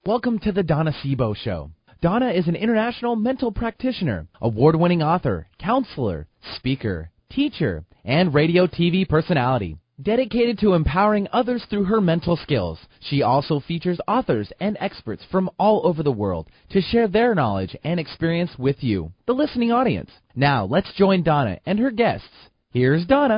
Welcome to the Donna Sebo Show. Donna is an international mental practitioner, award-winning author, counselor, speaker, teacher, and radio TV personality. Dedicated to empowering others through her mental skills, she also features authors and experts from all over the world to share their knowledge and experience with you, the listening audience. Now, let's join Donna and her guests. Here's Donna.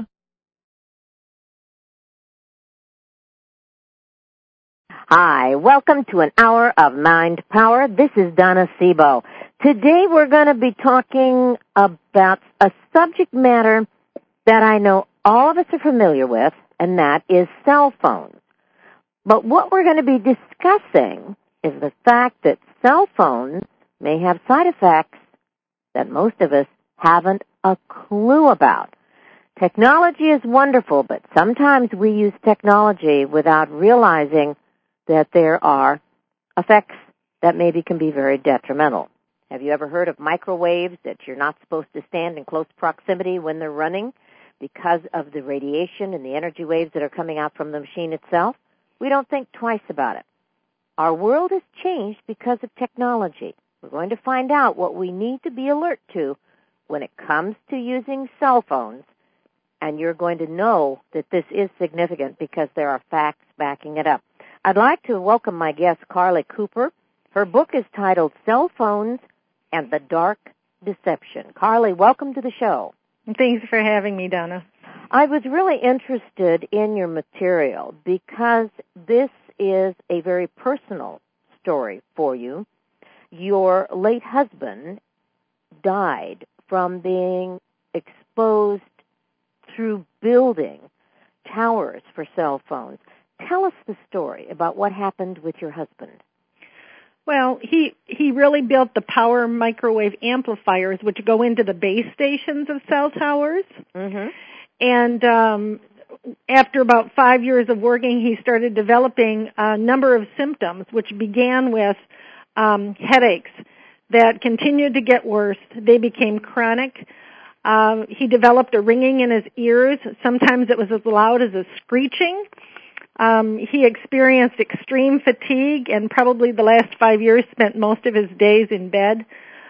Hi, welcome to an hour of Mind Power. This is Donna Sebo. Today we're going to be talking about a subject matter that I know all of us are familiar with, and that is cell phones. But what we're going to be discussing is the fact that cell phones may have side effects that most of us haven't a clue about. Technology is wonderful, but sometimes we use technology without realizing that there are effects that maybe can be very detrimental. Have you ever heard of microwaves, that you're not supposed to stand in close proximity when they're running because of the radiation and the energy waves that are coming out from the machine itself? We don't think twice about it. Our world has changed because of technology. We're going to find out what we need to be alert to when it comes to using cell phones, and you're going to know that this is significant because there are facts backing it up. I'd like to welcome my guest, Carly Cooper. Her book is titled Cell Phones and the Dark Deception. Carly, welcome to the show. Thanks for having me, Donna. I was really interested in your material because this is a very personal story for you. Your late husband died from being exposed through building towers for cell phones. Tell us the story about what happened with your husband. Well, he really built the power microwave amplifiers, which go into the base stations of cell towers. Mm-hmm. And after about 5 years of working, he started developing a number of symptoms, which began with headaches that continued to get worse. They became chronic. He developed a ringing in his ears. Sometimes it was as loud as a screeching. He experienced extreme fatigue and probably the last 5 years spent most of his days in bed.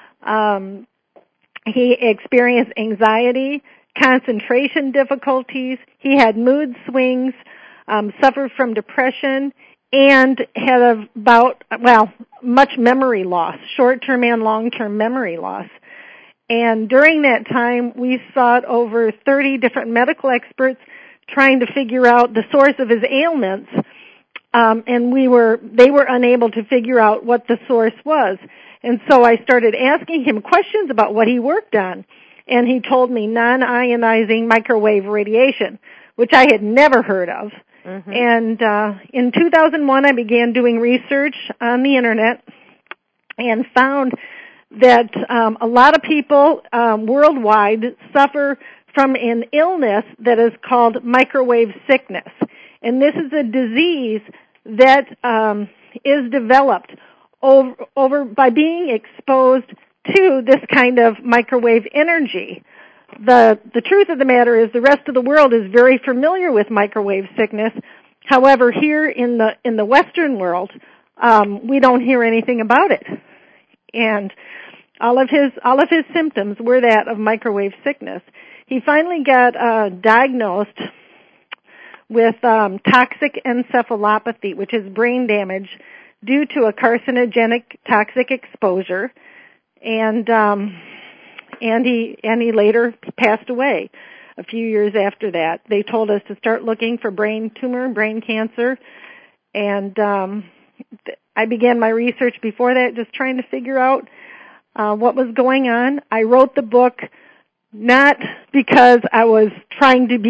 He experienced anxiety, concentration difficulties. He had mood swings, suffered from depression, and had much memory loss, short-term and long-term memory loss. And during that time, we sought over 30 different medical experts trying to figure out the source of his ailments, and they were unable to figure out what the source was. And so I started asking him questions about what he worked on, and he told me non-ionizing microwave radiation, which I had never heard of. Mm-hmm. And in 2001, I began doing research on the Internet and found that a lot of people worldwide suffer from an illness that is called microwave sickness. And this is a disease that is developed over by being exposed to this kind of microwave energy. The truth of the matter is the rest of the world is very familiar with microwave sickness. However, here in the Western world, we don't hear anything about it. And all of his symptoms were that of microwave sickness. He finally got diagnosed with toxic encephalopathy, which is brain damage due to a carcinogenic toxic exposure, and he later passed away a few years after that. They told us to start looking for brain tumor, brain cancer, and I began my research before that, just trying to figure out what was going on. I wrote the book not because I was trying to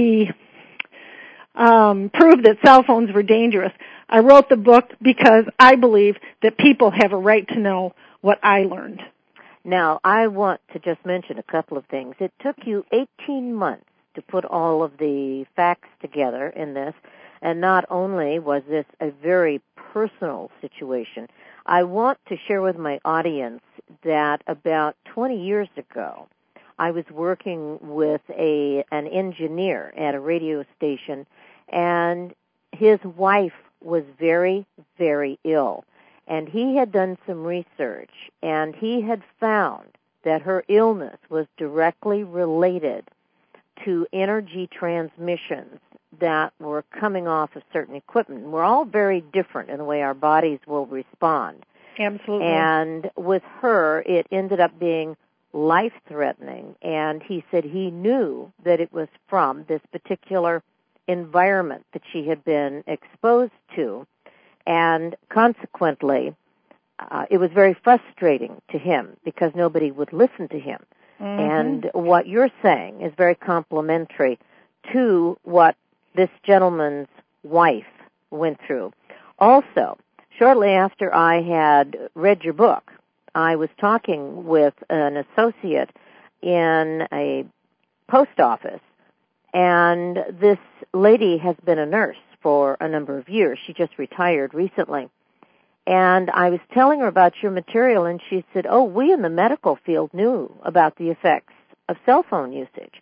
prove that cell phones were dangerous. I wrote the book because I believe that people have a right to know what I learned. Now, I want to just mention a couple of things. It took you 18 months to put all of the facts together in this, and not only was this a very personal situation, I want to share with my audience that about 20 years ago, I was working with an engineer at a radio station, and his wife was very, very ill. and he had done some research, and he had found that her illness was directly related to energy transmissions that were coming off of certain equipment. We're all very different in the way our bodies will respond. Absolutely. And with her, it ended up being life-threatening, and he said he knew that it was from this particular environment that she had been exposed to, and consequently, it was very frustrating to him because nobody would listen to him. And what you're saying is very complimentary to what this gentleman's wife went through. Also, shortly after I had read your book, I was talking with an associate in a post office, and this lady has been a nurse for a number of years. She just retired recently. And I was telling her about your material, and she said, oh, we in the medical field knew about the effects of cell phone usage.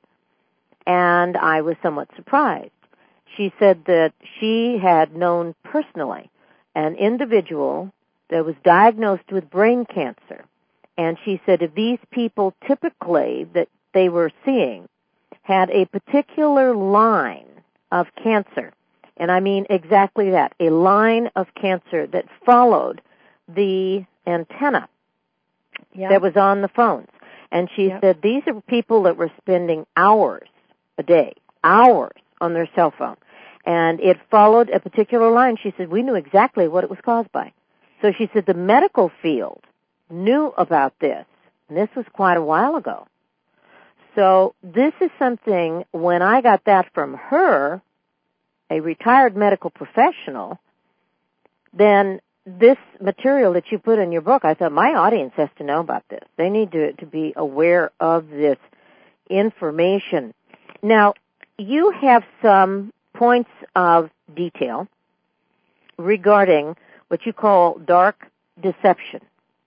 And I was somewhat surprised. She said that she had known personally an individual that was diagnosed with brain cancer. And she said if these people typically that they were seeing had a particular line of cancer, and I mean exactly that, a line of cancer that followed the antenna that was on the phones. And she said these are people that were spending hours a day, hours on their cell phone. And it followed a particular line. She said we knew exactly what it was caused by. So she said the medical field knew about this, and this was quite a while ago. So this is something, when I got that from her, a retired medical professional, then this material that you put in your book, I thought my audience has to know about this. They need to be aware of this information. Now, you have some points of detail regarding what you call dark deception.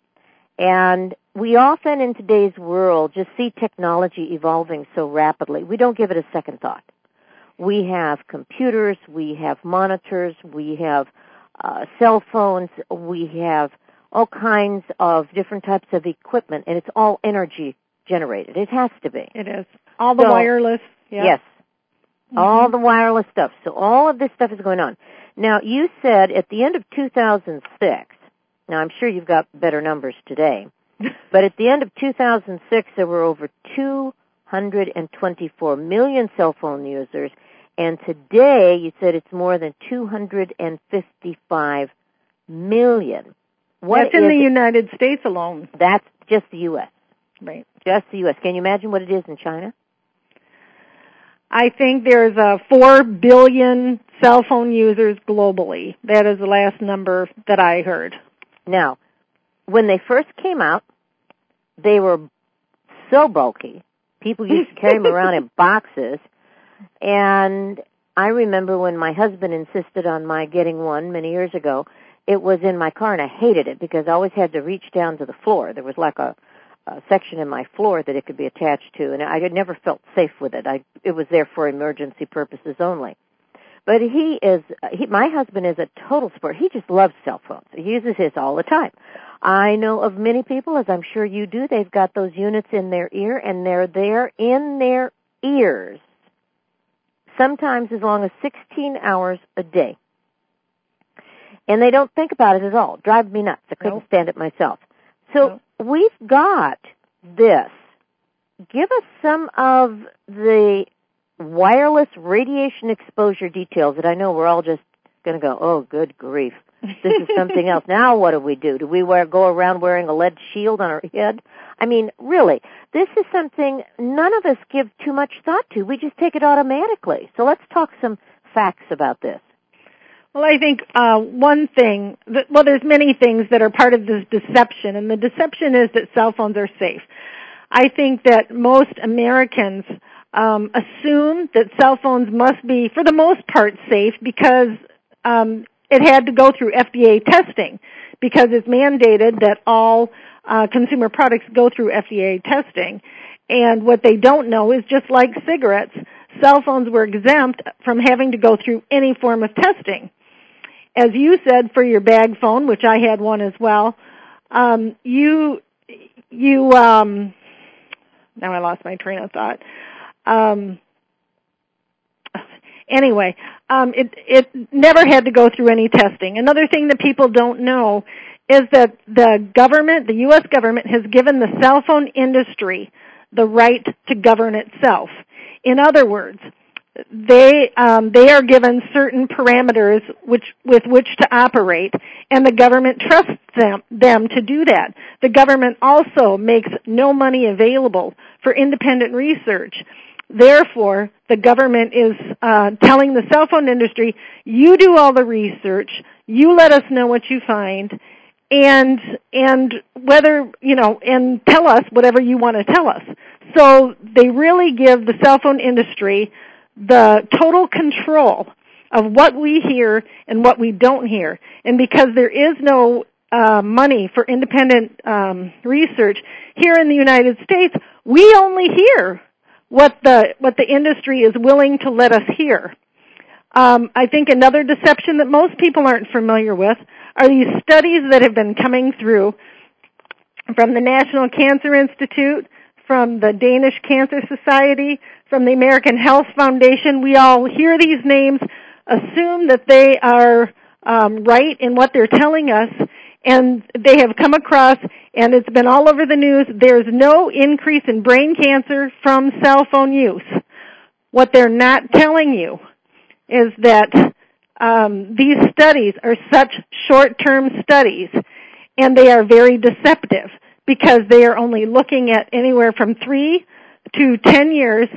And we often in today's world just see technology evolving so rapidly. We don't give it a second thought. We have computers, we have monitors, we have cell phones, we have all kinds of different types of equipment, and it's all energy generated. It has to be. It is. All the wireless. Yeah. Yes. All the wireless stuff. So all of this stuff is going on. Now, you said at the end of 2006, now I'm sure you've got better numbers today, but at the end of 2006 there were over 224 million cell phone users, and today you said it's more than 255 million. That's in the United States alone. That's just the U.S. Right. Just the U.S. Can you imagine what it is in China? I think there's 4 billion cell phone users globally. That is the last number that I heard. Now, when they first came out, they were so bulky. People used to carry them around in boxes. And I remember when my husband insisted on my getting one many years ago, it was in my car, and I hated it because I always had to reach down to the floor. There was like a section in my floor that it could be attached to, and I had never felt safe with it. It was there for emergency purposes only. But my husband is a total sport. He just loves cell phones. He uses his all the time. I know of many people, as I'm sure you do, they've got those units in their ear, and they're there in their ears, sometimes as long as 16 hours a day. And they don't think about it at all. It drives me nuts. I couldn't stand it myself. So we've got this. Give us some of the wireless radiation exposure details that I know we're all just going to go, oh, good grief. This is something else. Now what do we do? Do we go around wearing a lead shield on our head? I mean, really, this is something none of us give too much thought to. We just take it automatically. So let's talk some facts about this. Well, I think one thing, there's many things that are part of this deception, and the deception is that cell phones are safe. I think that most Americans assume that cell phones must be, for the most part, safe because it had to go through FDA testing, because it's mandated that all consumer products go through FDA testing. And what they don't know is, just like cigarettes, cell phones were exempt from having to go through any form of testing. as you said, for your bag phone, which I had one as well, now I lost my train of thought. Anyway, it never had to go through any testing. Another thing that people don't know is that the U.S. government, has given the cell phone industry the right to govern itself. In other words, they are given certain parameters with which to operate, and the government trusts them to do that. The government also makes no money available for independent research. Therefore, the government is telling the cell phone industry, you do all the research, you let us know what you find, and whether, and tell us whatever you want to tell us. So they really give the cell phone industry the total control of what we hear and what we don't hear. And because there is no money for independent research here in the United States, we only hear what the industry is willing to let us hear. I think another deception that most people aren't familiar with are these studies that have been coming through from the National Cancer Institute, from the Danish Cancer Society, from the American Health Foundation. We all hear these names, assume that they are right in what they're telling us, and they have come across, and it's been all over the news, there's no increase in brain cancer from cell phone use. What they're not telling you is that these studies are such short-term studies, and they are very deceptive because they are only looking at anywhere from 3 to 10 years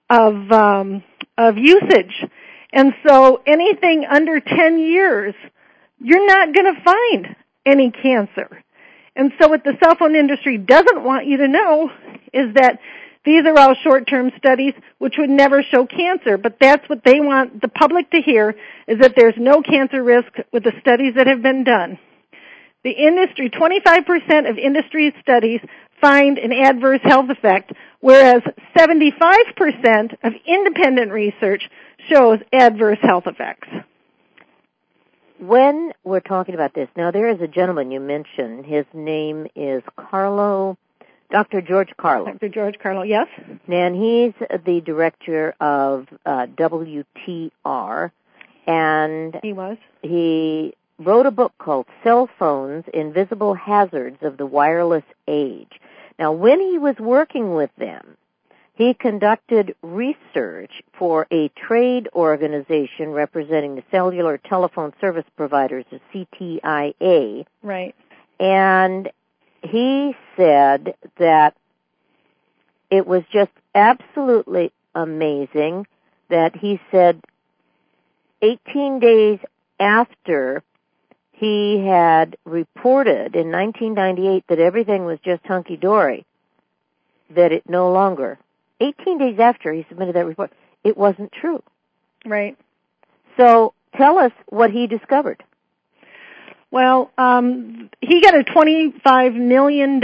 of usage. And so anything under 10 years, you're not going to find any cancer. And so what the cell phone industry doesn't want you to know is that these are all short-term studies which would never show cancer, but that's what they want the public to hear, is that there's no cancer risk with the studies that have been done. The industry, 25% of industry studies find an adverse health effect, whereas 75% of independent research shows adverse health effects. When we're talking about this, now there is a gentleman you mentioned. His name is Dr. George Carlo. Dr. George Carlo, yes. And he's the director of WTR. And he wrote a book called Cell Phones, Invisible Hazards of the Wireless Age. Now, when he was working with them, he conducted research for a trade organization representing the cellular telephone service providers, the CTIA. Right. And he said that it was just absolutely amazing that he said 18 days after he had reported in 1998 that everything was just hunky-dory, that it no longer, 18 days after he submitted that report, it wasn't true. Right. So tell us what he discovered. Well, he got a $25 million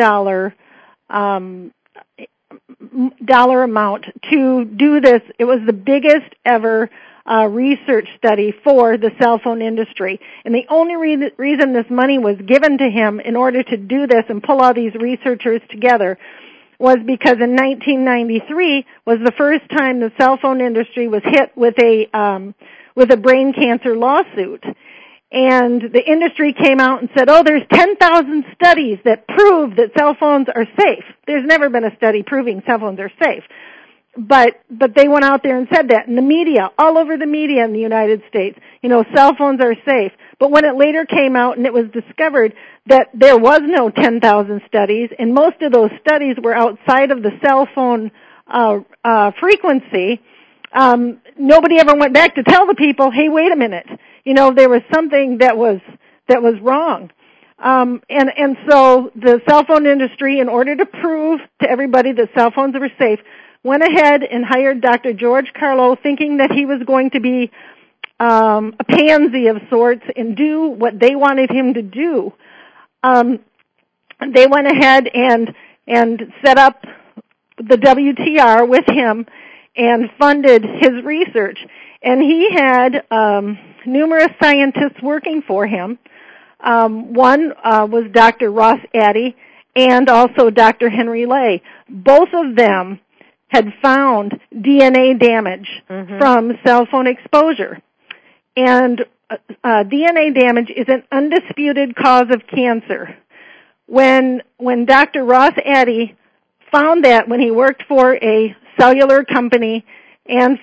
dollar amount to do this. It was the biggest ever research study for the cell phone industry. And the only reason this money was given to him in order to do this and pull all these researchers together was because in 1993 was the first time the cell phone industry was hit with a brain cancer lawsuit. And the industry came out and said, there's 10,000 studies that prove that cell phones are safe. There's never been a study proving cell phones are safe. But they went out there and said that. And the media, all over the media in the United States, cell phones are safe. But when it later came out and it was discovered that there was no 10,000 studies, and most of those studies were outside of the cell phone frequency, nobody ever went back to tell the people, hey, wait a minute, there was something that was wrong. And so the cell phone industry, in order to prove to everybody that cell phones were safe, went ahead and hired Dr. George Carlo, thinking that he was going to be a pansy of sorts and do what they wanted him to do. They went ahead and set up the WTR with him and funded his research. And he had numerous scientists working for him. One was Dr. Ross Addy and also Dr. Henry Ley. Both of them had found DNA damage from cell phone exposure. And DNA damage is an undisputed cause of cancer. When Dr. Ross Addy found that when he worked for a cellular company and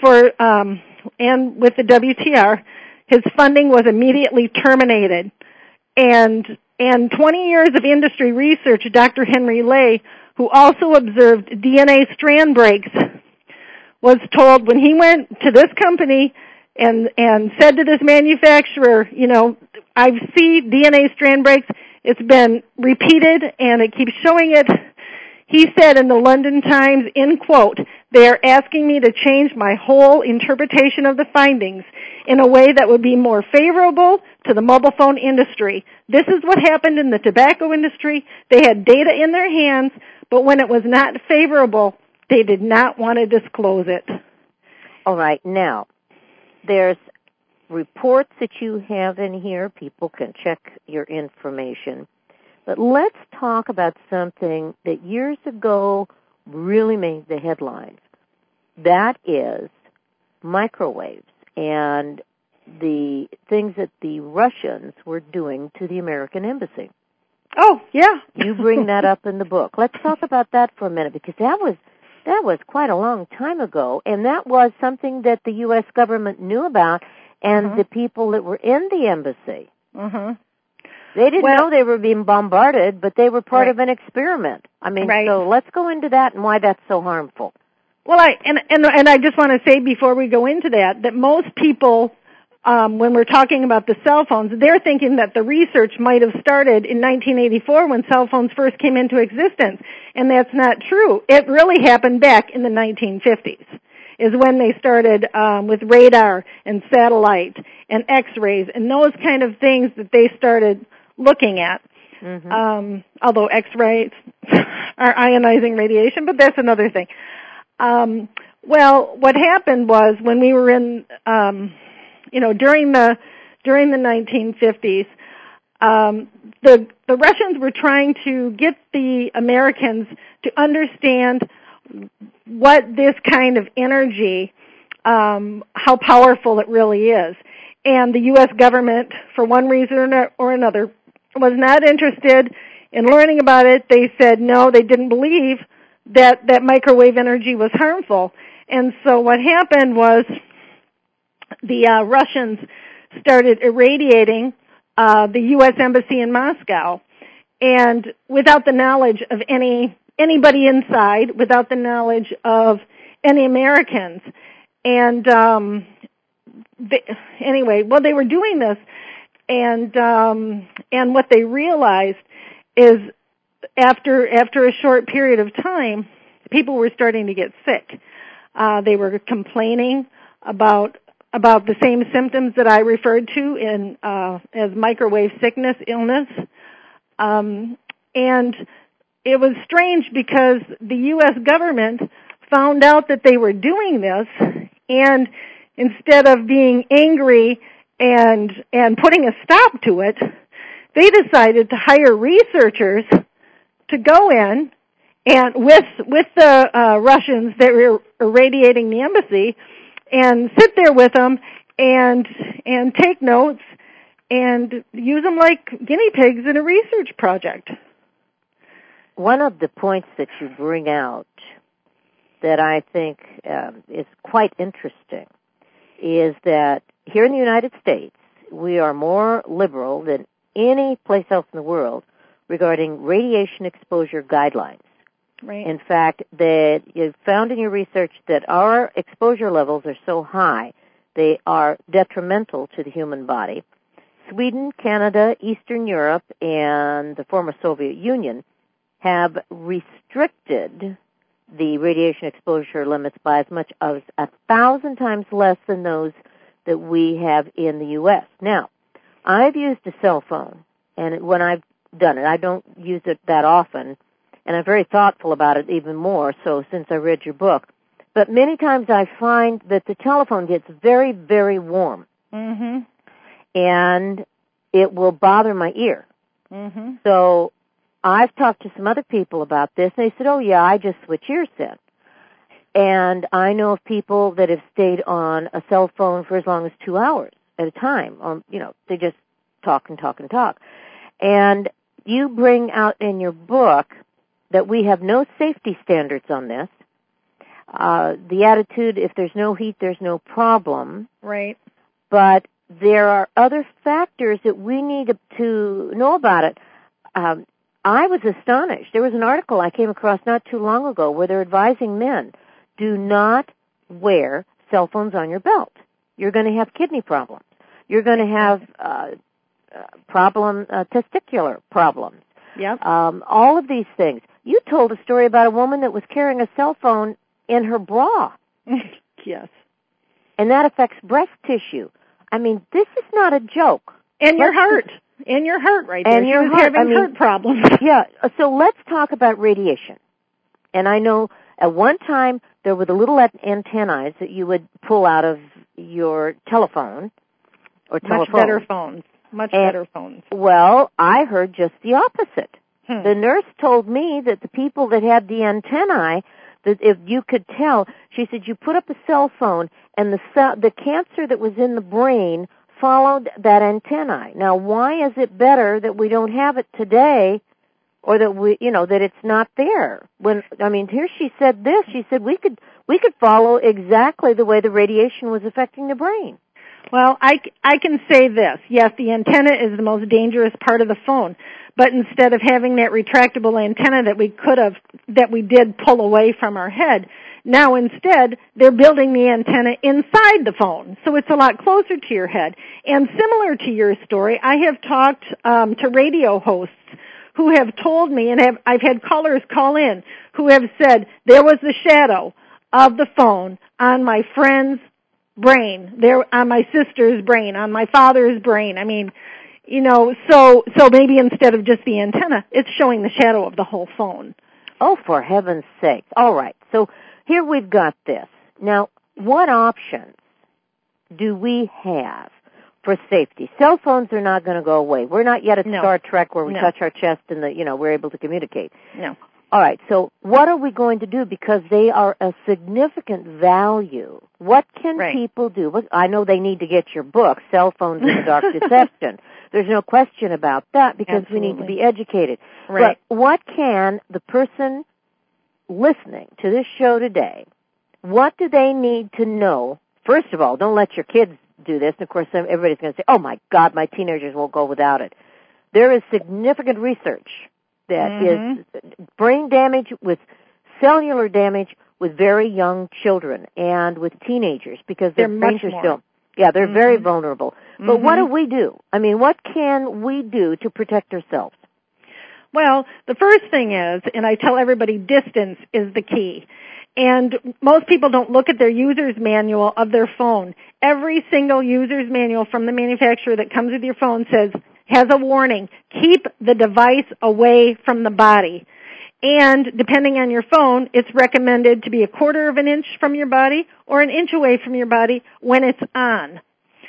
with the WTR, his funding was immediately terminated. And 20 years of industry research, Dr. Henry Ley, who also observed DNA strand breaks, was told when he went to this company and said to this manufacturer, you know, I see DNA strand breaks. It's been repeated and it keeps showing it. He said in the London Times, in quote, they are asking me to change my whole interpretation of the findings in a way that would be more favorable to the mobile phone industry. This is what happened in the tobacco industry. They had data in their hands, but when it was not favorable, they did not want to disclose it. All right. Now, there's reports that you have in here. People can check your information. But let's talk about something that years ago really made the headlines. That is microwaves and the things that the Russians were doing to the American embassy. Oh, yeah. You bring that up in the book. Let's talk about that for a minute, because that was quite a long time ago, and that was something that the U.S. government knew about, and the people that were in the embassy. They didn't know they were being bombarded, but they were part of an experiment. I mean, so let's go into that and why that's so harmful. Well, I just want to say before we go into that most people, when we're talking about the cell phones, they're thinking that the research might have started in 1984 when cell phones first came into existence, and that's not true. It really happened back in the 1950s. Is when they started with radar and satellite and X-rays and those kind of things that they started looking at. Although X-rays are ionizing radiation, but that's another thing. Well, what happened was when we were in, during the 1950s, the Russians were trying to get the Americans to understand what this kind of energy, how powerful it really is. And the U.S. government, for one reason or another, was not interested in learning about it. They said no, they didn't believe that microwave energy was harmful. And so what happened was the Russians started irradiating the U.S. Embassy in Moscow, and without the knowledge of anybody inside, without the knowledge of any Americans. And they were doing this, and what they realized is after a short period of time, people were starting to get sick. They were complaining about the same symptoms that I referred to as microwave sickness, illness, and it was strange because the U.S. government found out that they were doing this, and instead of being angry and putting a stop to it, they decided to hire researchers to go in and with the Russians that were irradiating the embassy and sit there with them and take notes and use them like guinea pigs in a research project. One of the points that you bring out that I think is quite interesting is that here in the United States, we are more liberal than any place else in the world regarding radiation exposure guidelines. Right. In fact, that you've found in your research that our exposure levels are so high, they are detrimental to the human body. Sweden, Canada, Eastern Europe, and the former Soviet Union have restricted the radiation exposure limits by as much as 1,000 times less than those that we have in the U.S. Now, I've used a cell phone, and when I've done it, I don't use it that often, and I'm very thoughtful about it even more so since I read your book. But many times I find that the telephone gets very, very warm. and it will bother my ear. Mm-hmm. So I've talked to some other people about this, and they said, oh, yeah, I just switch ears then. And I know of people that have stayed on a cell phone for as long as 2 hours at a time. They just talk and talk and talk. And you bring out in your book that we have no safety standards on this. The attitude, if there's no heat, there's no problem. Right. But there are other factors that we need to know about it. I was astonished. There was an article I came across not too long ago where they're advising men, do not wear cell phones on your belt. You're going to have kidney problems. You're going to have testicular problems. Yep. All of these things. You told a story about a woman that was carrying a cell phone in her bra. Yes. And that affects breast tissue. I mean, this is not a joke. And your heart. And your heart right there. And your heart. Having heart problems. Yeah. So let's talk about radiation. And I know at one time there were the little antennae that you would pull out of your telephone or telephone. Much better phones. Well, I heard just the opposite. Hmm. The nurse told me that the people that had the antennae, that if you could tell, she said you put up a cell phone and the cancer that was in the brain followed that antennae. Now, why is it better that we don't have it today, or that that it's not there? Here she said this. She said we could follow exactly the way the radiation was affecting the brain. Well, I can say this. Yes, the antenna is the most dangerous part of the phone. But instead of having that retractable antenna that we did pull away from our head, now instead they're building the antenna inside the phone. So it's a lot closer to your head. And similar to your story, I have talked to radio hosts who have told me, and I've had callers call in who have said there was the shadow of the phone on my friend's brain, there on my sister's brain, on my father's brain. I mean, so maybe instead of just the antenna, it's showing the shadow of the whole phone. Oh, for heaven's sake. All right. So here we've got this. Now, what options do we have for safety? Cell phones are not going to go away. We're not yet at Star Trek where we touch our chest and we're able to communicate. No. All right, so what are we going to do? Because they are a significant value. What can people do? I know they need to get your book, Cell Phones in the Dark Deception. There's no question about that because we need to be educated. Right. But what can the person listening to this show today, what do they need to know? First of all, don't let your kids do this. And, of course, everybody's going to say, oh, my God, my teenagers won't go without it. There is significant research that is brain damage with cellular damage with very young children and with teenagers because their brains are still, they're very vulnerable. But what do we do? I mean, what can we do to protect ourselves? Well, the first thing is, and I tell everybody, distance is the key. And most people don't look at their user's manual of their phone. Every single user's manual from the manufacturer that comes with your phone has a warning, keep the device away from the body. And depending on your phone, it's recommended to be 1/4 of an inch from your body or an inch away from your body when it's on.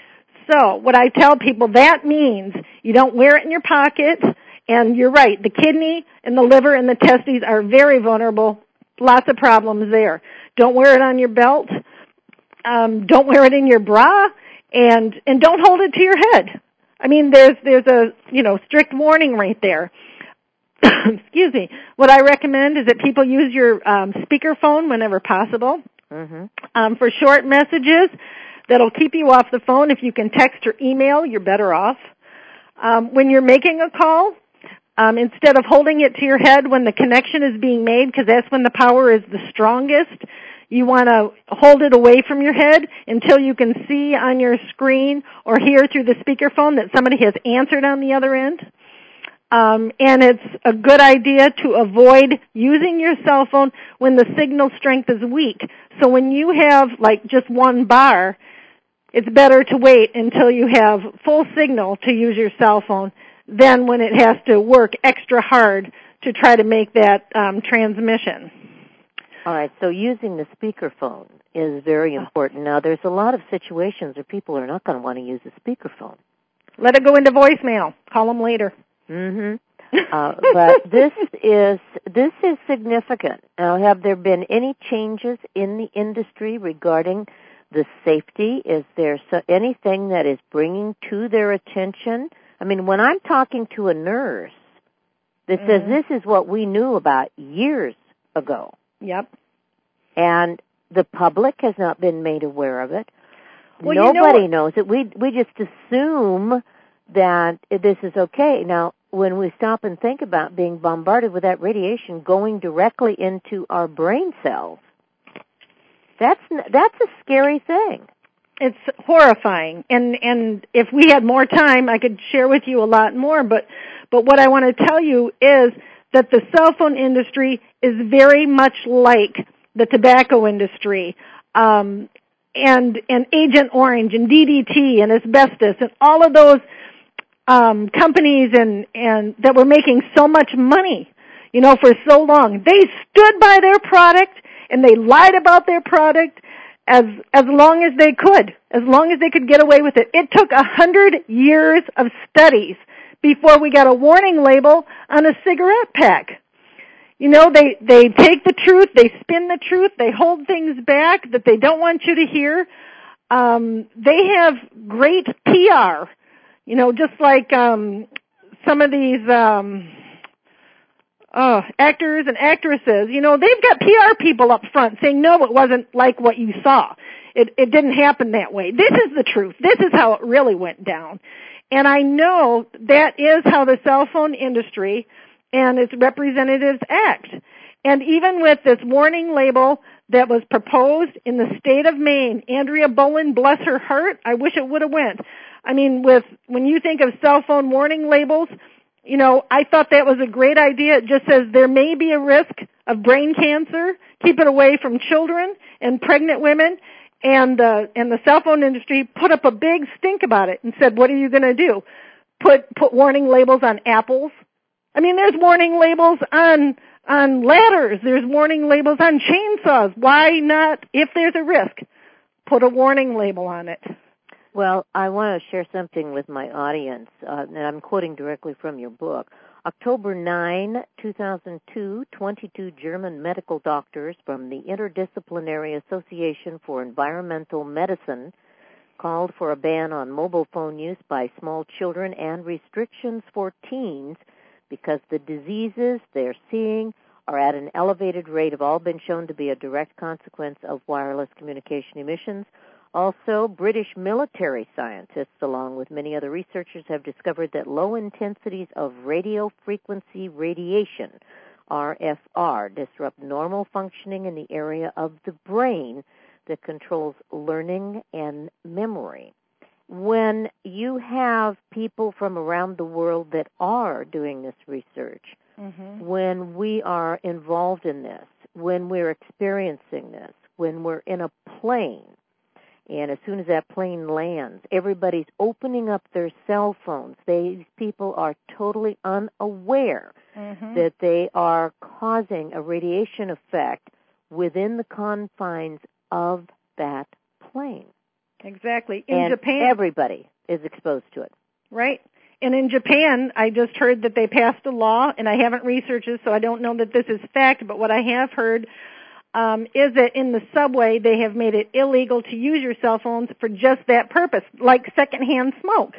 So what I tell people, that means you don't wear it in your pocket, and you're right, the kidney and the liver and the testes are very vulnerable, lots of problems there. Don't wear it on your belt, don't wear it in your bra, and don't hold it to your head. I mean, there's a, strict warning right there. Excuse me. What I recommend is that people use your speakerphone whenever possible for short messages that'll keep you off the phone. If you can text or email, you're better off. When you're making a call, instead of holding it to your head when the connection is being made, because that's when the power is the strongest, you want to hold it away from your head until you can see on your screen or hear through the speakerphone that somebody has answered on the other end. And it's a good idea to avoid using your cell phone when the signal strength is weak. So when you have just one bar, it's better to wait until you have full signal to use your cell phone than when it has to work extra hard to try to make that transmission. All right, so using the speakerphone is very important. Now, there's a lot of situations where people are not going to want to use a speakerphone. Let it go into voicemail. Call them later. Mm-hmm. But this is significant. Now, have there been any changes in the industry regarding the safety? Is there anything that is bringing to their attention? I mean, when I'm talking to a nurse that says this is what we knew about years ago. Yep. And the public has not been made aware of it. Well, Nobody knows it. We just assume that this is okay. Now, when we stop and think about being bombarded with that radiation going directly into our brain cells, that's a scary thing. It's horrifying. And if we had more time, I could share with you a lot more. But what I want to tell you is that the cell phone industry is very much like the tobacco industry, and Agent Orange and DDT and asbestos and all of those companies and that were making so much money, for so long. They stood by their product and they lied about their product as long as they could, as long as they could get away with it. It took 100 years of studies before we got a warning label on a cigarette pack. They take the truth, they spin the truth, they hold things back that they don't want you to hear. They have great PR. Just like some of these actors and actresses, they've got PR people up front saying, no, it wasn't like what you saw. It didn't happen that way. This is the truth. This is how it really went down. And I know that is how the cell phone industry and its representatives act. And even with this warning label that was proposed in the state of Maine, Andrea Boland, bless her heart, I wish it would have went. I mean, when you think of cell phone warning labels, I thought that was a great idea. It just says there may be a risk of brain cancer. Keep it away from children and pregnant women. And the cell phone industry put up a big stink about it and said, what are you going to do? Put warning labels on apples? I mean, there's warning labels on ladders. There's warning labels on chainsaws. Why not, if there's a risk, put a warning label on it? Well, I want to share something with my audience, and I'm quoting directly from your book. October 9, 2002, 22 German medical doctors from the Interdisciplinary Association for Environmental Medicine called for a ban on mobile phone use by small children and restrictions for teens because the diseases they're seeing are at an elevated rate, have all been shown to be a direct consequence of wireless communication emissions. Also, British military scientists, along with many other researchers, have discovered that low intensities of radio frequency radiation, RFR, disrupt normal functioning in the area of the brain that controls learning and memory. When you have people from around the world that are doing this research, when we are involved in this, when we're experiencing this, when we're in a plane, and as soon as that plane lands, everybody's opening up their cell phones. These people are totally unaware that they are causing a radiation effect within the confines of that plane. Exactly. And Japan, everybody is exposed to it. Right. And in Japan, I just heard that they passed a law, and I haven't researched it, so I don't know that this is fact, but what I have heard is that in the subway they have made it illegal to use your cell phones for just that purpose, like secondhand smoke.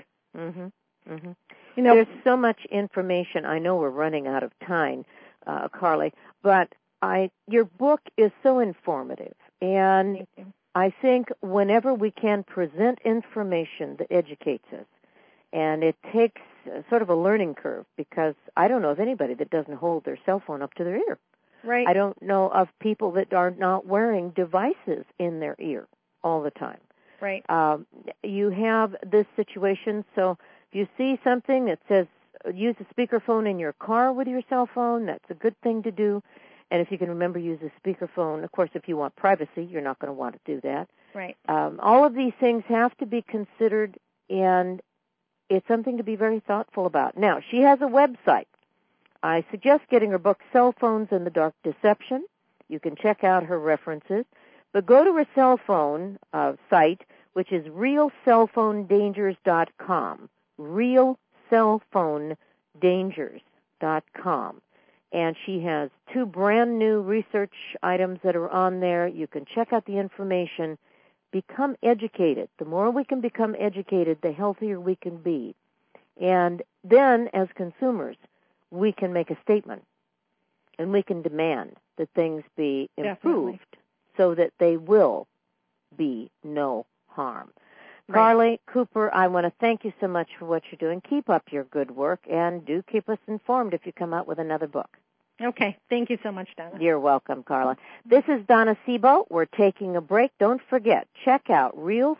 There's so much information. I know we're running out of time, Carly, but your book is so informative, and I think whenever we can present information that educates us, and it takes sort of a learning curve, because I don't know of anybody that doesn't hold their cell phone up to their ear. Right. I don't know of people that are not wearing devices in their ear all the time. Right. You have this situation, so if you see something that says use a speakerphone in your car with your cell phone, that's a good thing to do. And if you can remember, use a speakerphone. Of course, if you want privacy, you're not going to want to do that. Right. All of these things have to be considered, and it's something to be very thoughtful about. Now, she has a website. I suggest getting her book, Cell Phones and the Dark Deception. You can check out her references. But go to her cell phone site, which is realcellphonedangers.com. realcellphonedangers.com. And she has 2 brand new research items that are on there. You can check out the information. Become educated. The more we can become educated, the healthier we can be. And then, as consumers, we can make a statement. And we can demand that things be improved. Definitely. So that they will be no harm. Right. Carly Cooper, I want to thank you so much for what you're doing. Keep up your good work, and do keep us informed if you come out with another book. Okay. Thank you so much, Donna. You're welcome, Carla. This is Donna Sebo. We're taking a break. Don't forget, check out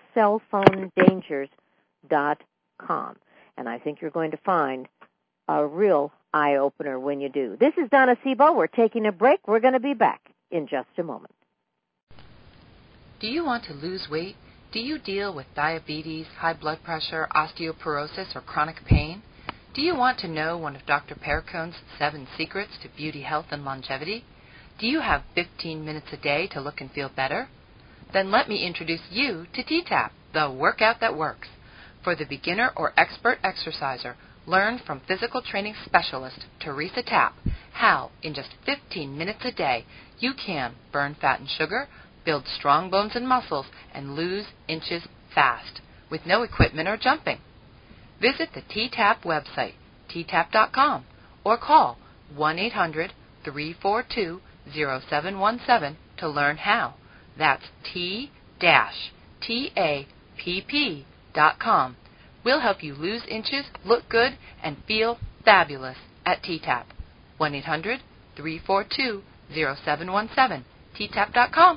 realcellphonedangers.com. And I think you're going to find a real eye-opener when you do. This is Donna Sebo. We're taking a break. We're going to be back in just a moment. Do you want to lose weight? Do you deal with diabetes, high blood pressure, osteoporosis, or chronic pain? Do you want to know one of Dr. Perricone's 7 secrets to beauty, health, and longevity? Do you have 15 minutes a day to look and feel better? Then let me introduce you to T-TAP, the workout that works. For the beginner or expert exerciser, learn from physical training specialist Teresa Tapp how, in just 15 minutes a day, you can burn fat and sugar, build strong bones and muscles, and lose inches fast, with no equipment or jumping. Visit the T-TAP website, ttap.com, or call 1-800-342-0717 to learn how. That's T-TAPP.com. We'll help you lose inches, look good, and feel fabulous at T-TAP. 1-800-342-0717, ttap.com.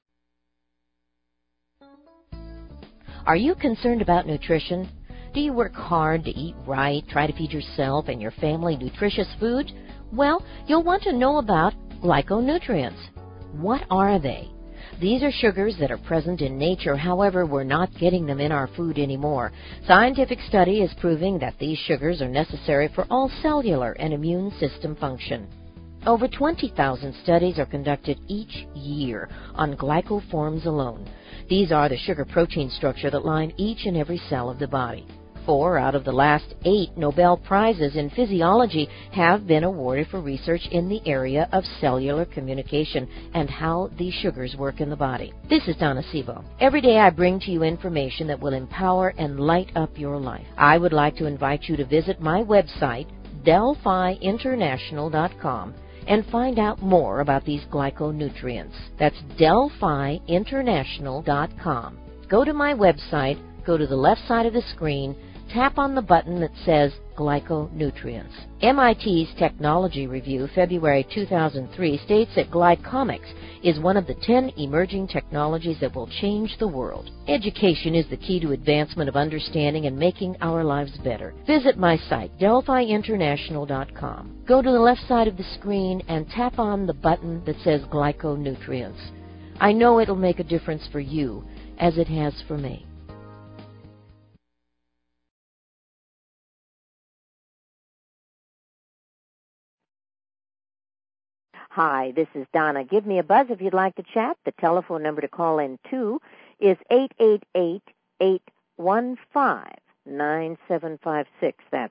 Are you concerned about nutrition? Do you work hard to eat right, try to feed yourself and your family nutritious food? Well, you'll want to know about glyconutrients. What are they? These are sugars that are present in nature, however, we're not getting them in our food anymore. Scientific study is proving that these sugars are necessary for all cellular and immune system function. Over 20,000 studies are conducted each year on glycoforms alone. These are the sugar-protein structure that line each and every cell of the body. 4 out of the last 8 Nobel Prizes in physiology have been awarded for research in the area of cellular communication and how these sugars work in the body. This is Donna Sebo. Every day I bring to you information that will empower and light up your life. I would like to invite you to visit my website, DelphiInternational.com, and find out more about these glyconutrients. That's DelphiInternational.com. Go to my website, go to the left side of the screen, tap on the button that says Glyconutrients. MIT's Technology Review, February 2003, states that glycomics is one of the 10 emerging technologies that will change the world. Education is the key to advancement of understanding and making our lives better. Visit my site, DelphiInternational.com. Go to the left side of the screen and tap on the button that says Glyconutrients. I know it'll make a difference for you, as it has for me. Hi, this is Donna. Give me a buzz if you'd like to chat. The telephone number to call in to is 888-815-9756. That's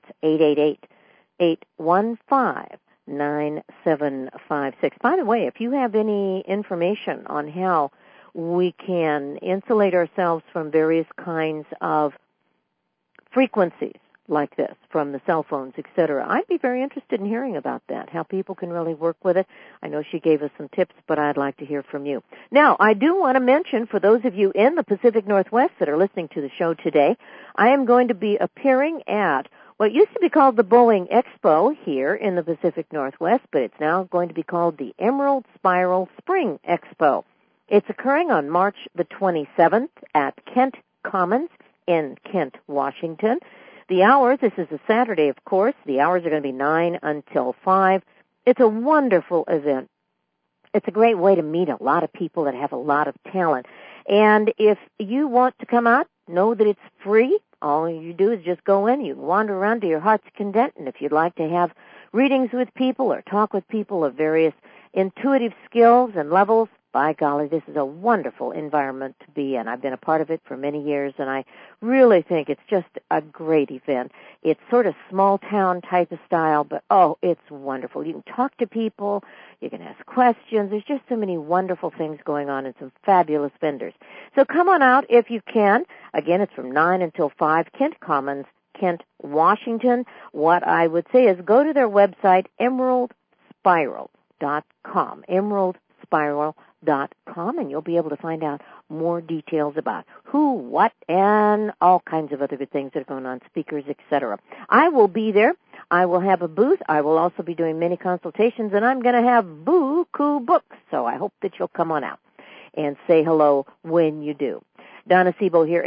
888-815-9756. By the way, if you have any information on how we can insulate ourselves from various kinds of frequencies like this from the cell phones, etc., I'd be very interested in hearing about that, how people can really work with it. I know she gave us some tips, but I'd like to hear from you. Now, I do want to mention, for those of you in the Pacific Northwest that are listening to the show today, I am going to be appearing at what used to be called the Boeing Expo here in the Pacific Northwest, but it's now going to be called the Emerald Spiral Spring Expo. It's occurring on March the 27th at Kent Commons in Kent, Washington. The hours, this is a Saturday, of course. The hours are going to be 9 until 5. It's a wonderful event. It's a great way to meet a lot of people that have a lot of talent. And if you want to come out, know that it's free. All you do is just go in. You wander around to your heart's content. And if you'd like to have readings with people or talk with people of various intuitive skills and levels, by golly, this is a wonderful environment to be in. I've been a part of it for many years, and I really think it's just a great event. It's sort of small-town type of style, but, oh, it's wonderful. You can talk to people. You can ask questions. There's just so many wonderful things going on and some fabulous vendors. So come on out if you can. Again, it's from 9 until 5, Kent Commons, Kent, Washington. What I would say is go to their website, emeraldspiral.com, emeraldspiral.com, and you'll be able to find out more details about who, what, and all kinds of other good things that are going on, speakers, etc. I will be there. I will have a booth. I will also be doing many consultations, and I'm going to have boo-coo books, so I hope that you'll come on out and say hello when you do. Donna Sebo here,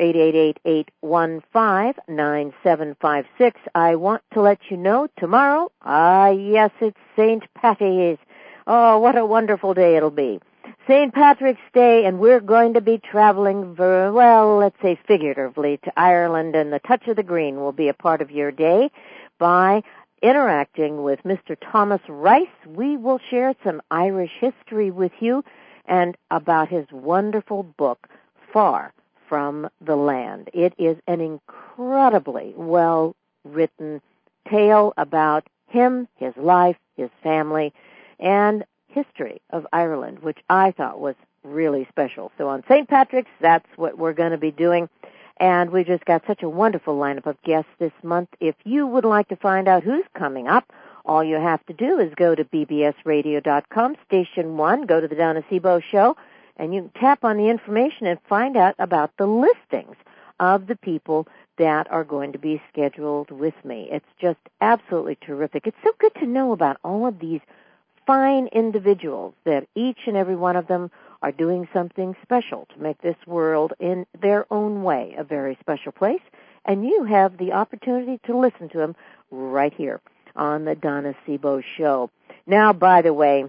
888-815-9756. I want to let you know tomorrow, yes, it's St. Patty's. Oh, what a wonderful day it'll be. St. Patrick's Day, and we're going to be traveling, let's say figuratively, to Ireland, and the Touch of the Green will be a part of your day by interacting with Mr. Thomas Rice. We will share some Irish history with you and about his wonderful book, Far from the Land. It is an incredibly well-written tale about him, his life, his family, and history of Ireland, which I thought was really special. So on St. Patrick's, that's what we're going to be doing. And we just got such a wonderful lineup of guests this month. If you would like to find out who's coming up, all you have to do is go to bbsradio.com, Station 1, go to the Donna Sebo Show, and you can tap on the information and find out about the listings of the people that are going to be scheduled with me. It's just absolutely terrific. It's so good to know about all of these fine individuals, that each and every one of them are doing something special to make this world in their own way a very special place, and you have the opportunity to listen to them right here on the Donna Sebo Show. Now, by the way,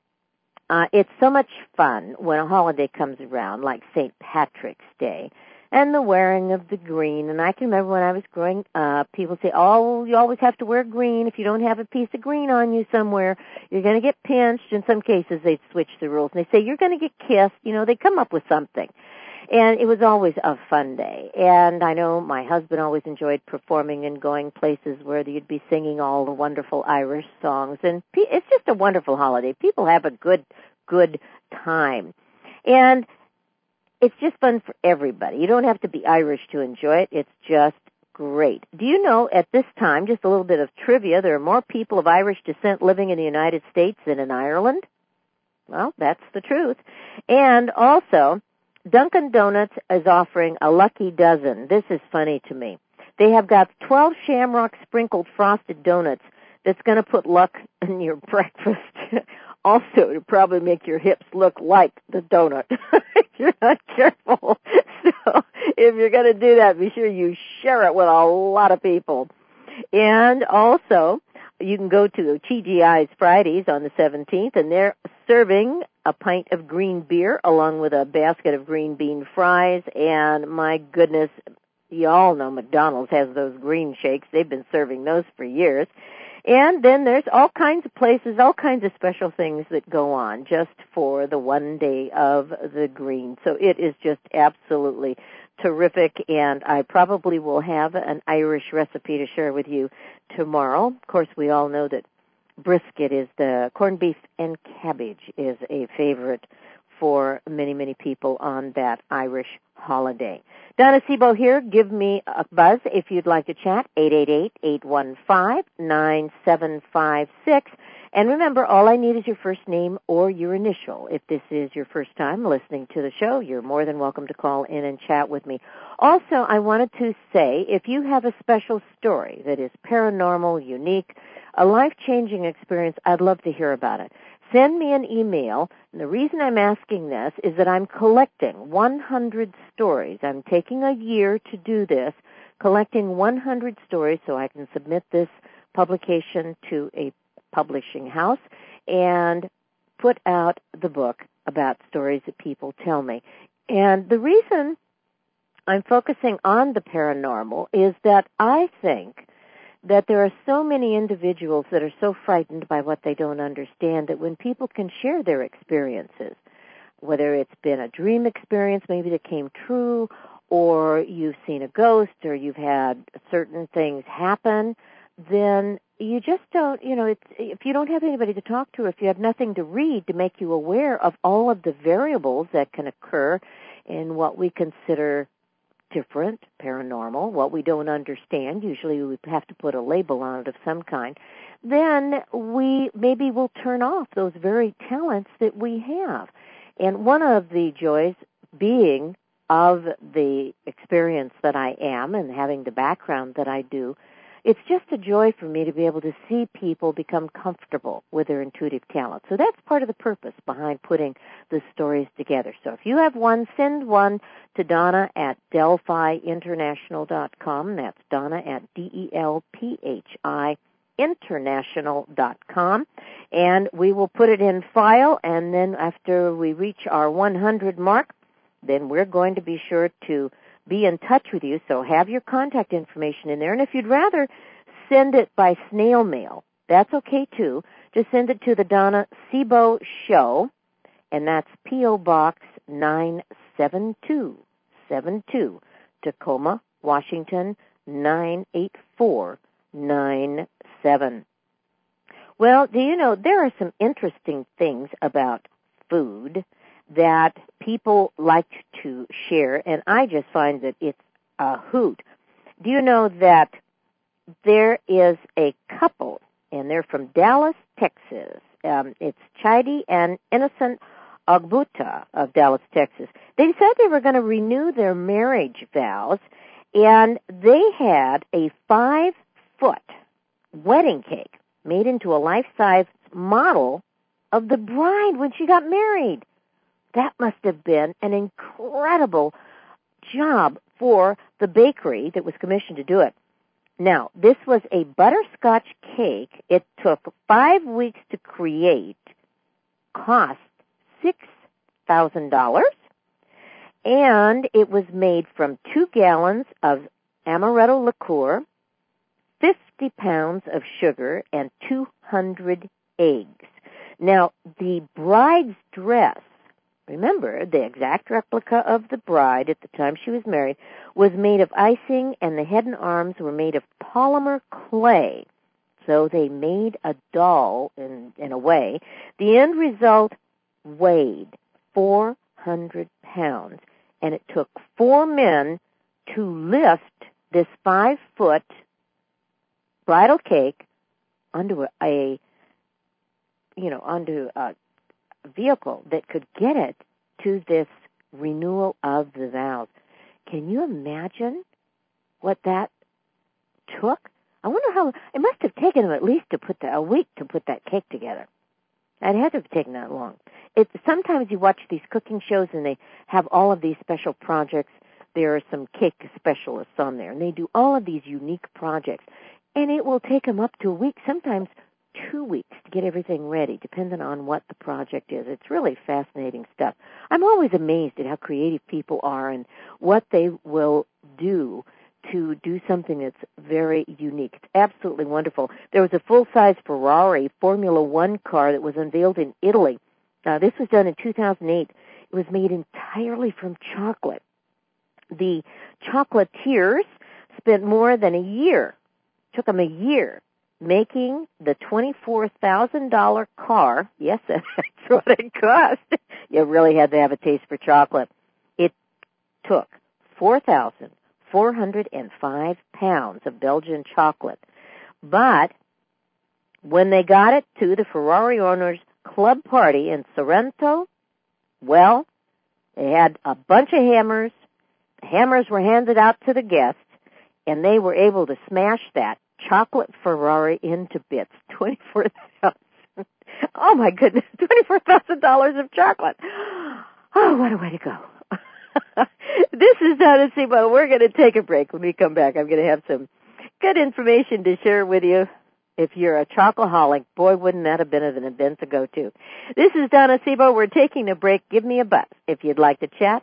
it's so much fun when a holiday comes around, like St. Patrick's Day, and the wearing of the green. And I can remember when I was growing up, people say, oh, you always have to wear green. If you don't have a piece of green on you somewhere, you're going to get pinched. In some cases, they'd switch the rules, and they say, you're going to get kissed. They come up with something. And it was always a fun day. And I know my husband always enjoyed performing and going places where you'd be singing all the wonderful Irish songs. And it's just a wonderful holiday. People have a good time. And it's just fun for everybody. You don't have to be Irish to enjoy it. It's just great. Do you know, at this time, just a little bit of trivia, there are more people of Irish descent living in the United States than in Ireland? Well, that's the truth. And also, Dunkin' Donuts is offering a lucky dozen. This is funny to me. They have got 12 Shamrock sprinkled frosted donuts that's going to put luck in your breakfast. Also, to probably make your hips look like the donut if you're not careful. So if you're going to do that, be sure you share it with a lot of people. And also, you can go to TGI's Fridays on the 17th, and they're serving a pint of green beer along with a basket of green bean fries. And my goodness, you all know McDonald's has those green shakes. They've been serving those for years. And then there's all kinds of places, all kinds of special things that go on just for the one day of the green. So it is just absolutely terrific, and I probably will have an Irish recipe to share with you tomorrow. Of course, we all know that brisket is the corned beef and cabbage is a favorite for many, many people on that Irish holiday. Donna Sebo here. Give me a buzz if you'd like to chat, 888-815-9756. And remember, all I need is your first name or your initial. If this is your first time listening to the show, you're more than welcome to call in and chat with me. Also, I wanted to say, if you have a special story that is paranormal, unique, a life-changing experience, I'd love to hear about it. Send me an email, and the reason I'm asking this is that I'm collecting 100 stories. I'm taking a year to do this, collecting 100 stories so I can submit this publication to a publishing house and put out the book about stories that people tell me. And the reason I'm focusing on the paranormal is that I think that there are so many individuals that are so frightened by what they don't understand that when people can share their experiences, whether it's been a dream experience maybe that came true, or you've seen a ghost, or you've had certain things happen, then you just don't, if you don't have anybody to talk to, if you have nothing to read to make you aware of all of the variables that can occur in what we consider different, paranormal, what we don't understand, usually we have to put a label on it of some kind, then we maybe will turn off those very talents that we have. And one of the joys being of the experience that I am and having the background that I do, it's just a joy for me to be able to see people become comfortable with their intuitive talent. So that's part of the purpose behind putting the stories together. So if you have one, send one to Donna at DelphiInternational.com. That's Donna at DELPHI international.com, and we will put it in file, and then after we reach our 100 mark, then we're going to be sure to be in touch with you, so have your contact information in there. And if you'd rather send it by snail mail, that's okay too. Just send it to the Donna Sebo Show, and that's P.O. Box 97272, Tacoma, Washington, 98497. Well, do you know, there are some interesting things about food that people like to share, and I just find that it's a hoot. Do you know that there is a couple, and they're from Dallas, Texas. It's Chidi and Innocent Ogbuta of Dallas, Texas. They said they were going to renew their marriage vows, and they had a 5-foot wedding cake made into a life-size model of the bride when she got married. That must have been an incredible job for the bakery that was commissioned to do it. Now, this was a butterscotch cake. It took 5 weeks to create, cost $6,000, and it was made from 2 gallons of amaretto liqueur, 50 pounds of sugar, and 200 eggs. Now, the bride's dress, remember, the exact replica of the bride at the time she was married, was made of icing, and the head and arms were made of polymer clay. So they made a doll in a way. The end result weighed 400 pounds, and it took 4 men to lift this 5-foot bridal cake onto a vehicle that could get it to this renewal of the vows. Can you imagine what that took? I wonder how it must have taken them at least a week to put that cake together. It had to have taken that long. Sometimes you watch these cooking shows and they have all of these special projects. There are some cake specialists on there, and they do all of these unique projects. And it will take them up to a week, sometimes 2 weeks to get everything ready, depending on what the project is. It's really fascinating stuff. I'm always amazed at how creative people are and what they will do to do something that's very unique. It's absolutely wonderful. There was a full-size Ferrari Formula One car that was unveiled in Italy. This was done in 2008. It was made entirely from chocolate. The chocolatiers spent more than a year, took them a year, making the $24,000 car. Yes, that's what it cost. You really had to have a taste for chocolate. It took 4,405 pounds of Belgian chocolate. But when they got it to the Ferrari owners' club party in Sorrento, well, they had a bunch of hammers. The hammers were handed out to the guests, and they were able to smash that chocolate Ferrari into bits. 24,000. Oh my goodness, $24,000 of chocolate. Oh, what a way to go. This is Donna Sebo. We're going to take a break. When we come back, I'm going to have some good information to share with you. If you're a chocoholic, boy, wouldn't that have been an event to go to. This is Donna Sebo. We're taking a break. Give me a buzz if you'd like to chat.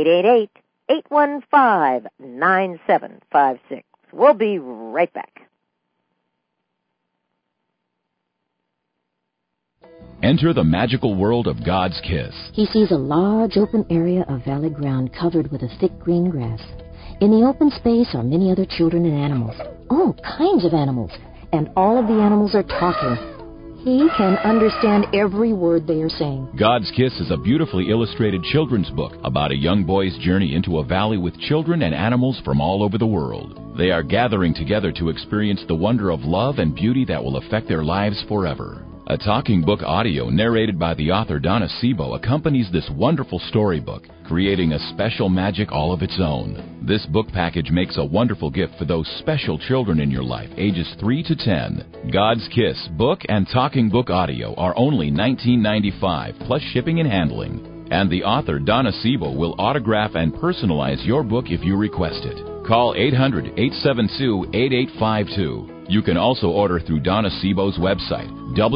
888-815-9756. We'll be right back. Enter the magical world of God's Kiss. He sees a large open area of valley ground covered with a thick green grass. In the open space are many other children and animals, all kinds of animals, and all of the animals are talking. He can understand every word they are saying. God's Kiss is a beautifully illustrated children's book about a young boy's journey into a valley with children and animals from all over the world. They are gathering together to experience the wonder of love and beauty that will affect their lives forever. A talking book audio narrated by the author Donna Sebo accompanies this wonderful storybook, creating a special magic all of its own. This book package makes a wonderful gift for those special children in your life, ages 3 to 10. God's Kiss book and talking book audio are only $19.95 plus shipping and handling. And the author Donna Sebo will autograph and personalize your book if you request it. Call 800-872-8852. You can also order through Donna Sebo's website,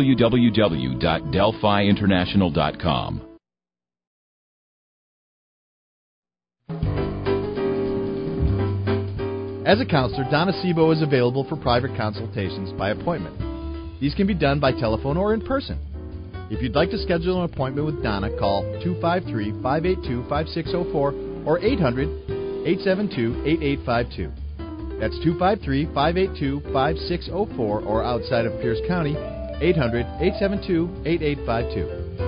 www.delphiinternational.com. As a counselor, Donna Sebo is available for private consultations by appointment. These can be done by telephone or in person. If you'd like to schedule an appointment with Donna, call 253-582-5604 or 800-872-8852. That's 253-582-5604 or outside of Pierce County, 800-872-8852.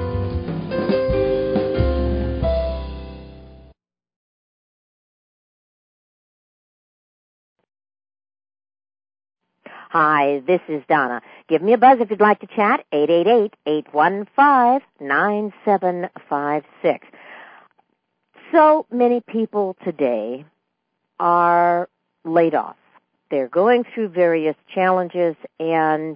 Hi, this is Donna. Give me a buzz if you'd like to chat, 888-815-9756. So many people today are laid off. They're going through various challenges, and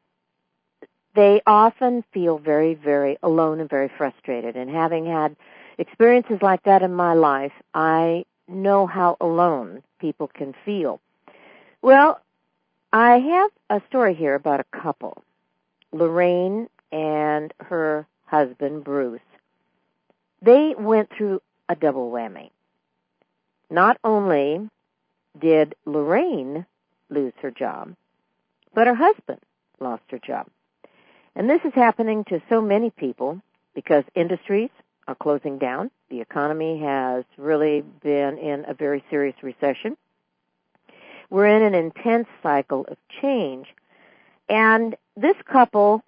they often feel very, very alone and very frustrated. And having had experiences like that in my life, I know how alone people can feel. Well, I have a story here about a couple, Lorraine and her husband, Bruce. They went through a double whammy. Not only did Lorraine lose her job, but her husband lost her job. And this is happening to so many people because industries are closing down. The economy has really been in a very serious recession. We're in an intense cycle of change. And this couple,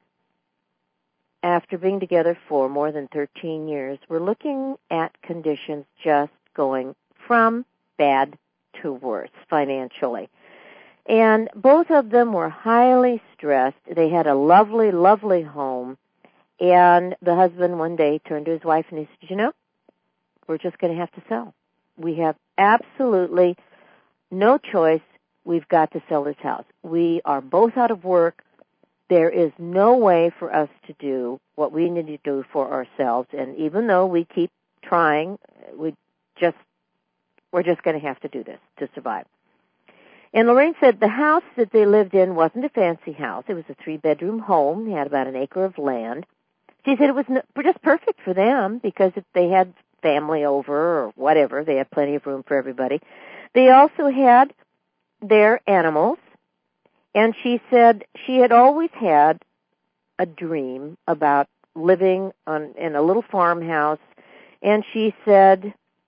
after being together for more than 13 years, were looking at conditions just going from bad to worse financially. And both of them were highly stressed. They had a lovely, lovely home. And the husband one day turned to his wife and he said, you know, we're just going to have to sell. We have absolutely no choice. We've got to sell this house. We are both out of work. There is no way for us to do what we need to do for ourselves. And even though we keep trying, we're just going to have to do this to survive. And Lorraine said the house that they lived in wasn't a fancy house. It was a 3-bedroom home. They had about an acre of land. She said it was just perfect for them because if they had family over or whatever, they had plenty of room for everybody. They also had their animals. And she said she had always had a dream about living in a little farmhouse. And she said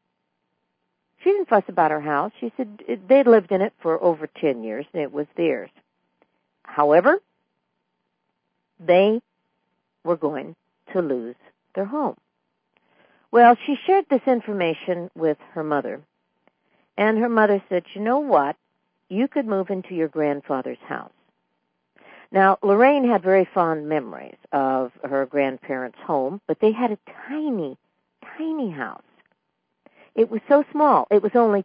she didn't fuss about her house. She said they'd lived in it for over 10 years, and it was theirs. However, they were going to lose their home. Well, she shared this information with her mother, and her mother said, you know what? You could move into your grandfather's house. Now, Lorraine had very fond memories of her grandparents' home, but they had a tiny, tiny house. It was so small. It was only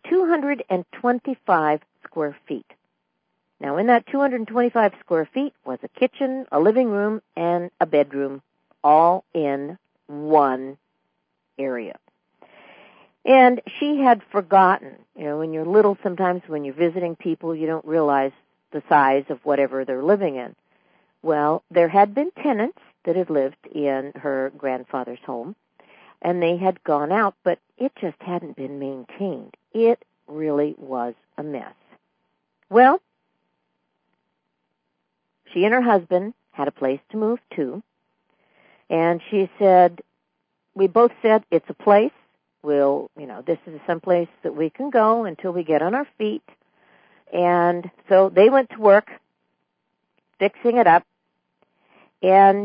225 square feet. Now, in that 225 square feet was a kitchen, a living room, and a bedroom, all in one area. And she had forgotten, when you're little, sometimes when you're visiting people, you don't realize the size of whatever they're living in. Well, there had been tenants that had lived in her grandfather's home, and they had gone out, but it just hadn't been maintained. It really was a mess. Well, she and her husband had a place to move to, And she said, we both said, it's a place. This is some place that we can go until we get on our feet. And so they went to work fixing it up. And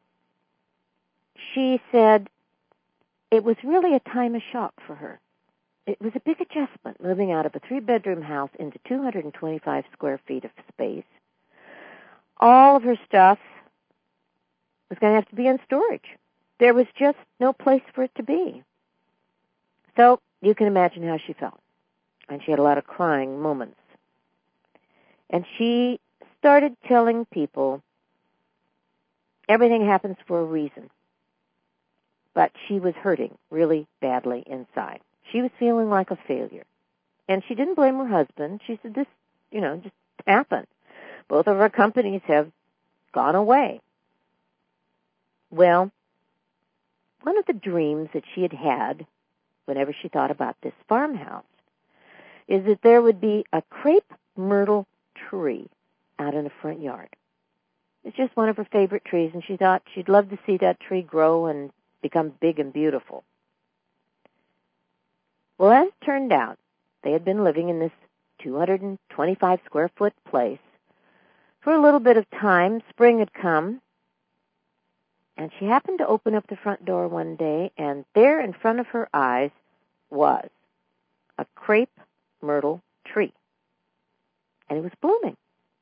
she said it was really a time of shock for her. It was a big adjustment, moving out of a 3-bedroom house into 225 square feet of space. All of her stuff was going to have to be in storage. There was just no place for it to be. So you can imagine how she felt. And she had a lot of crying moments. And she started telling people everything happens for a reason. But she was hurting really badly inside. She was feeling like a failure. And she didn't blame her husband. She said, this, just happened. Both of our companies have gone away. Well, one of the dreams that she had had whenever she thought about this farmhouse is that there would be a crepe myrtle tree out in the front yard. It's just one of her favorite trees, and she thought she'd love to see that tree grow and become big and beautiful. Well, as it turned out, they had been living in this 225 square foot place for a little bit of time. Spring had come, and she happened to open up the front door one day, and there in front of her eyes was a crepe myrtle tree. And it was blooming.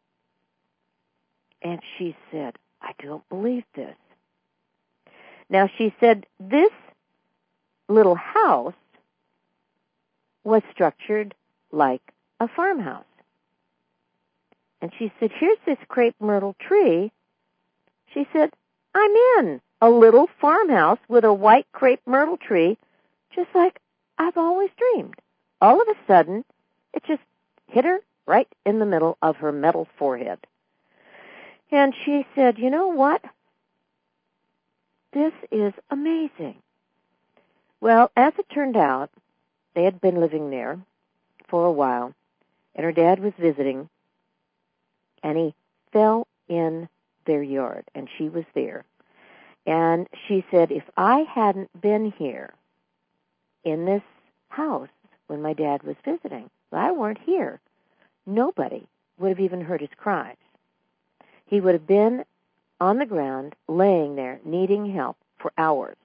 And she said, I don't believe this. Now, she said this little house was structured like a farmhouse. And she said, here's this crepe myrtle tree. She said, I'm in a little farmhouse with a white crepe myrtle tree, just like I've always dreamed. All of a sudden, it just hit her right in the middle of her metal forehead. And she said, you know what? This is amazing. Well, as it turned out, they had been living there for a while, and her dad was visiting, and he fell in their yard, and she was there. And she said, if I hadn't been here in this house when my dad was visiting, if I weren't here, nobody would have even heard his cries. He would have been on the ground, laying there, needing help for hours.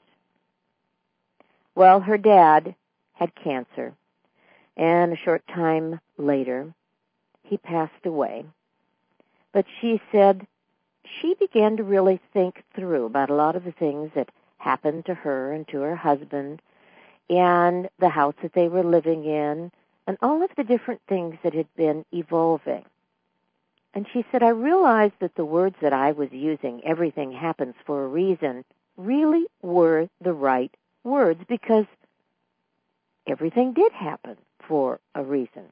Well, her dad had cancer, and a short time later, he passed away. But she said she began to really think through about a lot of the things that happened to her and to her husband and the house that they were living in and all of the different things that had been evolving. And she said, I realized that the words that I was using, everything happens for a reason, really were the right words because everything did happen for a reason.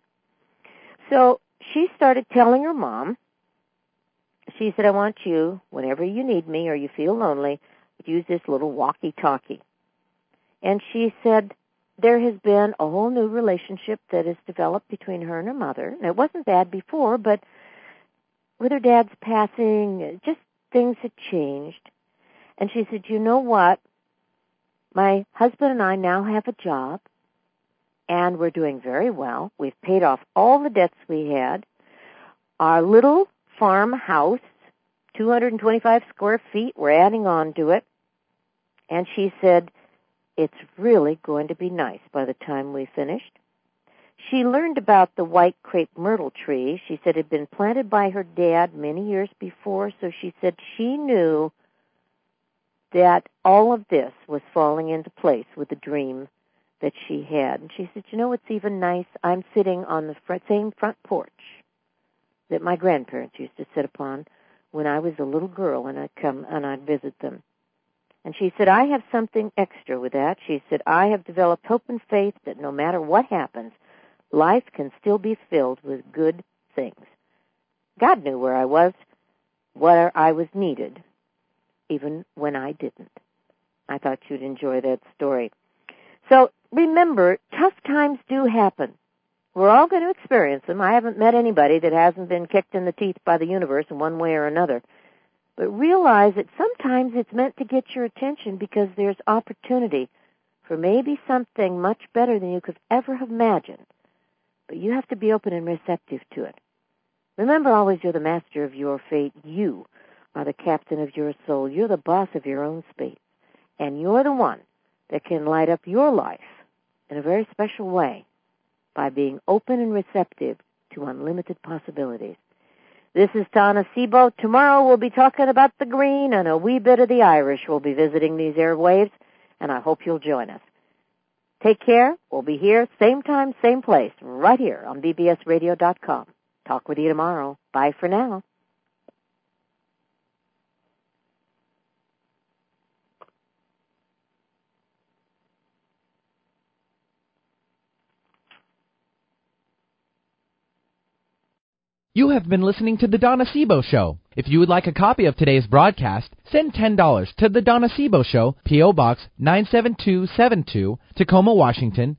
So she started telling her mom, she said, I want you, whenever you need me or you feel lonely, use this little walkie-talkie. And she said, there has been a whole new relationship that has developed between her and her mother. And it wasn't bad before, but with her dad's passing, just things had changed. And she said, you know what? My husband and I now have a job, and we're doing very well. We've paid off all the debts we had. Our little farmhouse, 225 square feet, we're adding on to it. And she said, it's really going to be nice by the time we finished. She learned about the white crepe myrtle tree. She said it had been planted by her dad many years before, so she said she knew that all of this was falling into place with the dream that she had. And she said, you know what's even nice? I'm sitting on the same front porch that my grandparents used to sit upon when I was a little girl, and I'd come and I'd visit them. And she said, I have something extra with that. She said, I have developed hope and faith that no matter what happens, life can still be filled with good things. God knew where I was, where I was needed, even when I didn't. I thought you'd enjoy that story. So remember, tough times do happen. We're all going to experience them. I haven't met anybody that hasn't been kicked in the teeth by the universe in one way or another. But realize that sometimes it's meant to get your attention because there's opportunity for maybe something much better than you could ever have imagined. But you have to be open and receptive to it. Remember always, you're the master of your fate. You are the captain of your soul. You're the boss of your own fate. And you're the one that can light up your life in a very special way by being open and receptive to unlimited possibilities. This is Donna Sebo. Tomorrow we'll be talking about the green, and a wee bit of the Irish will be visiting these airwaves, and I hope you'll join us. Take care. We'll be here, same time, same place, right here on bbsradio.com. Talk with you tomorrow. Bye for now. You have been listening to The Donna Sebo Show. If you would like a copy of today's broadcast, send $10 to The Donna Sebo Show, P.O. Box 97272, Tacoma, Washington,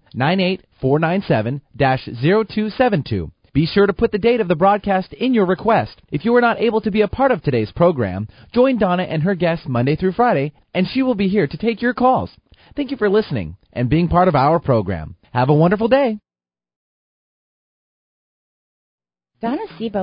98497-0272. Be sure to put the date of the broadcast in your request. If you are not able to be a part of today's program, join Donna and her guests Monday through Friday, and she will be here to take your calls. Thank you for listening and being part of our program. Have a wonderful day. Donna Sebo